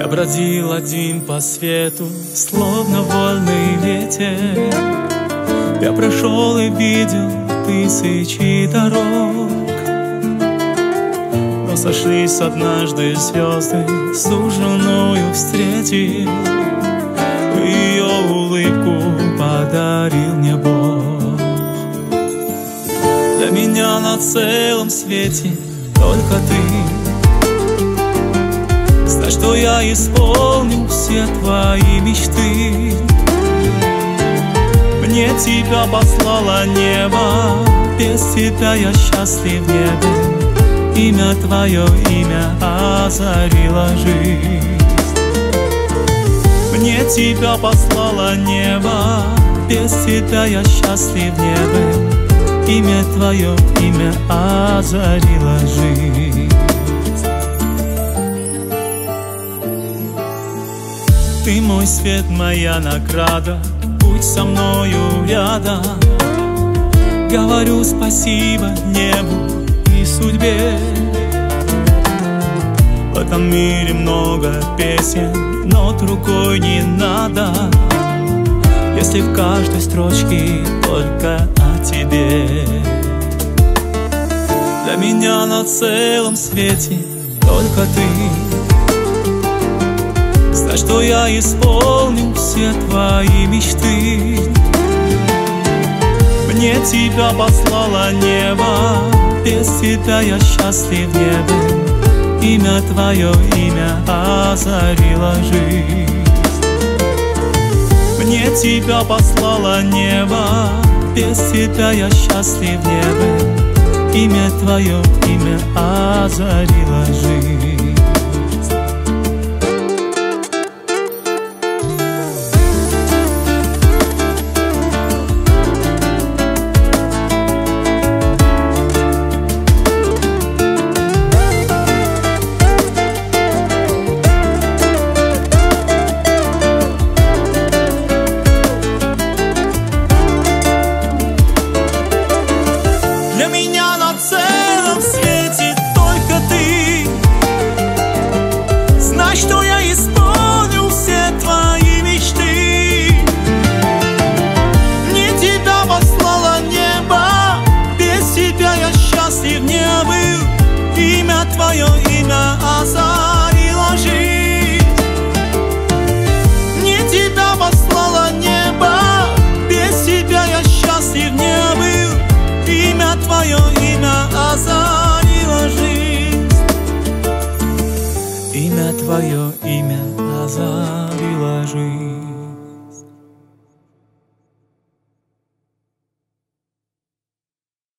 Я бродил один по свету, словно вольный ветер. Я прошел и видел тысячи дорог, но сошлись однажды звезды, суженную встретил. Ее улыбку подарил мне Бог. Для меня на целом свете только ты. Знай, что я исполню все твои мечты. Мне тебя послало небо, без тебя я счастлив в небе. Имя твое, имя озарило жизнь. Мне тебя послало небо, без тебя я счастлив в небе. Имя твое, имя озарило жизнь. Ты мой свет, моя награда, будь со мною рядом. Говорю спасибо небу и судьбе. В этом мире много песен, но другой не надо, если в каждой строчке только о тебе. Для меня на целом свете только ты. Знай, что я исполню все твои мечты. Мне тебя послало небо, без тебя я счастлив в небе. Имя твое, имя озарило жизнь. Мне тебя послало небо, без тебя я счастлив в небе. Имя твое, имя озарило жизнь. Для меня на целом свете только ты. Знай, что я исполню все твои мечты. Мне тебя послало небо, без тебя я счастлив не был. Имя твое, имя озарило жизнь. Мне тебя послало небо, без тебя я счастлив не был. Имя твое, имя озарило жизнь. Имя твое, имя озарило жизнь.